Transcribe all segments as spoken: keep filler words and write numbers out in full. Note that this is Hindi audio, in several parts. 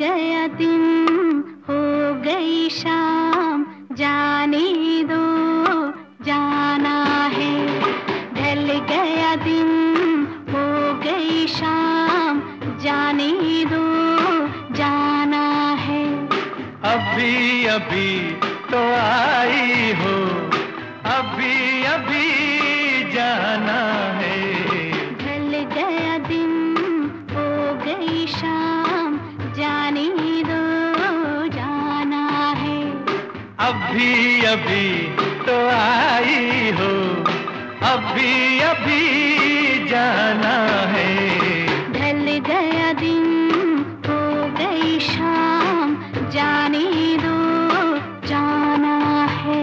गया दिन हो गई शाम, जाने दो जाना है। ढल गया दिन हो गई शाम, जाने दो जाना है। अभी अभी तो आई हो, अभी अभी जाना है। ढल गया दिन हो गई शाम, जाने दो जाना है। अभी अभी तो आई हो, अभी अभी जाना है। ढल गया दिन हो गई शाम, जाने दो जाना है।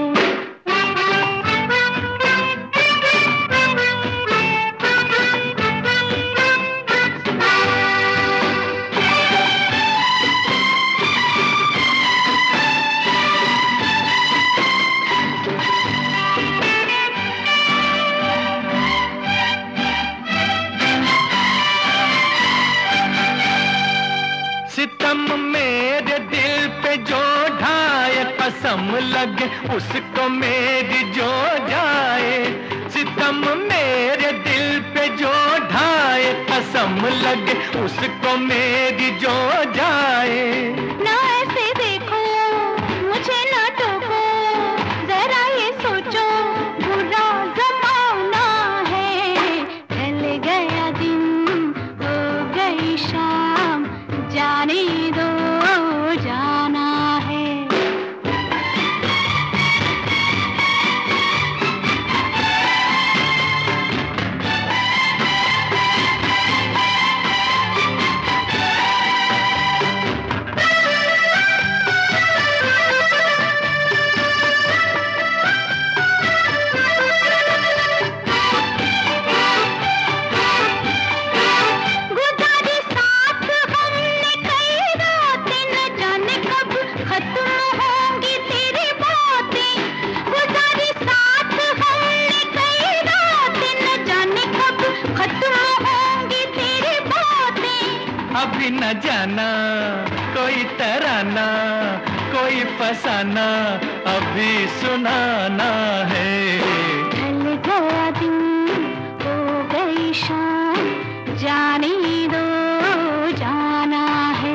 सितम मेरे दिल पे जो ढाए, कसम लगे उसको मेरी जो जाए। सितम मेरे दिल पे जो ढाए, कसम लगे उसको मेरी जो जाए। ना ऐसे देखो मुझे, ना टोको, जरा ये सोचो बुरा जमाना है। ढल गया दिन हो गई शाम, जाने दो जाना है। अभी न जाना कोई तराना, कोई फसाना अभी सुनाना है। ढल गया दिन हो गई शाम, जाने दो जाना है।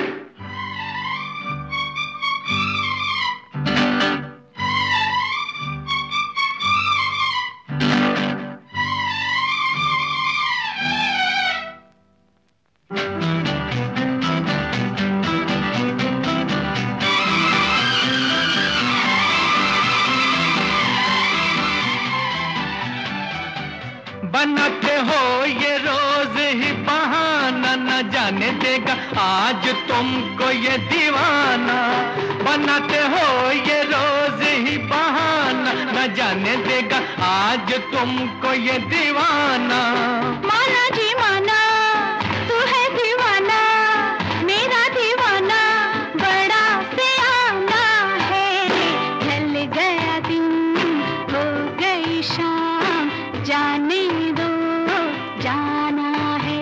बनाते हो ये रोज ही बहाना, न जाने देगा आज तुमको ये दीवाना। बनाते हो ये रोज ही बहाना, न जाने देगा आज तुमको ये दीवाना। माना जी माना, तू है दीवाना, मेरा दीवाना बड़ा सियाना है। ढल गया दिन हो गई शाम, जाने दो जाना है।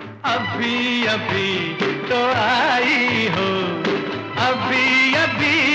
अभी अभी तो आई हो, अभी अभी